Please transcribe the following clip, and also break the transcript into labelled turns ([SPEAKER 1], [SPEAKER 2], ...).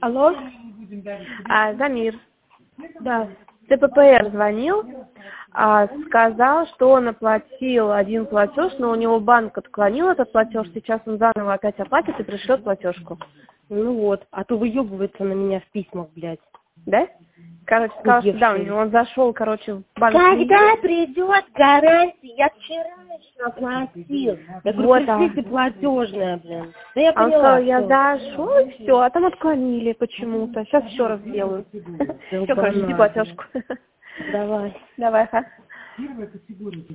[SPEAKER 1] Алло?
[SPEAKER 2] Замир,
[SPEAKER 1] Да.
[SPEAKER 2] ТППР звонил, сказал, что он оплатил один платеж, но у него банк отклонил этот платеж, сейчас он заново опять оплатит и пришлет платежку.
[SPEAKER 1] Ну вот, а то выебывается на меня в письмах, блядь.
[SPEAKER 2] Да? Короче, сказал, что да, у него он зашел, в банк.
[SPEAKER 1] Когда придет гарантия? Я вчера еще оплатил. Я говорю, пришлите платежное, блин. Да я
[SPEAKER 2] Он
[SPEAKER 1] поняла.
[SPEAKER 2] сказал, я зашел, и все, а там отклонили почему-то. Сейчас еще раз сделаю. Все, короче, жди платежку.
[SPEAKER 1] Давай.
[SPEAKER 2] Давай, ха.